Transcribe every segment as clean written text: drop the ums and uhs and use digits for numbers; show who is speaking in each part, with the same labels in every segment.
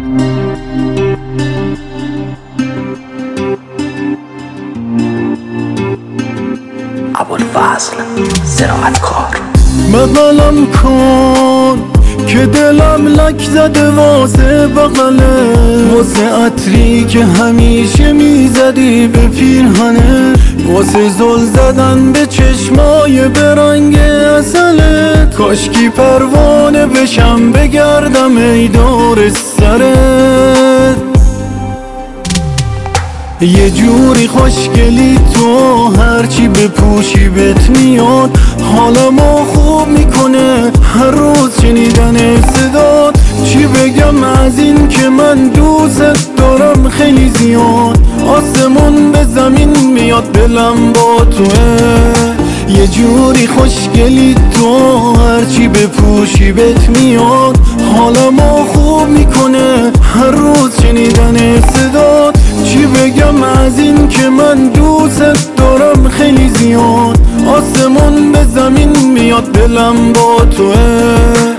Speaker 1: ابوالفضل زراعتکار.
Speaker 2: بغلم کن که دلم لک زده واسه بغله، واسه عطری که همیشه میزدی به پیرهنه، واسه زل زدن به چشمای برنگ اصلت. کاشکی پروانه بشم بگردم ای دور سرت. یه جوری خوشگلی تو، هرچی بپوشی بهت میاد، حالمو خوب میکنه هر روز شنیدن صدات. چی بگم از این که من دوست دارم خیلی زیاد، آسمون به زمین میاد دلم با توه. یه جوری خوشگلی تو، هرچی بپوشی بهت میاد، حالمو خوب میکنه هر روز شنیدن صدات. چی بگم از این که من دوست دارم خیلی زیاد، آسمون به زمین میاد دلم با توه.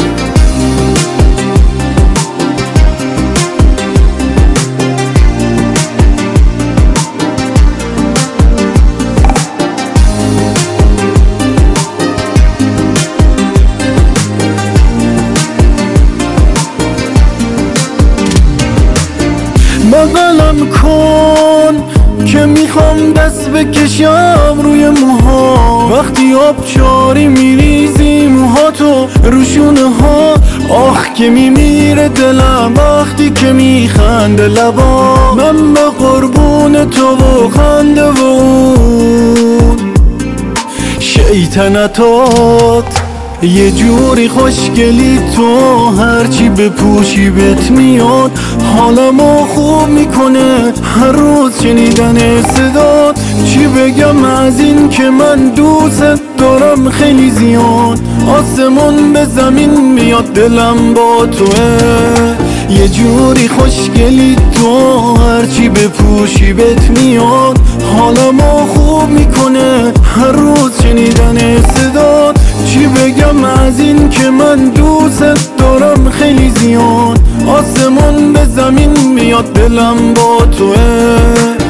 Speaker 2: بغلم کن که میخوام دست بکشم روی موها، وقتی آبشاری میریزی موهاتو روشونه ها. آخ که میمیره دلم وقتی که میخنده لبا، من به قربون تو و خنده و اون شیطنتات. یه جوری خوشگلی تو، هرچی بپوشی بهت میاد، حالمو خوب میکنه هر روز شنیدن صدات. چی بگم از این که من دوست دارم خیلی زیاد، آسمون به زمین میاد دلم با توه. یه جوری خوشگلی تو، هرچی بپوشی بهت میاد، حالمو خوب میکنه هر روز شنیدن صدات. چی بگم از این که من دوست دارم خیلی زیاد، آسمون به زمین میاد دلم با توه.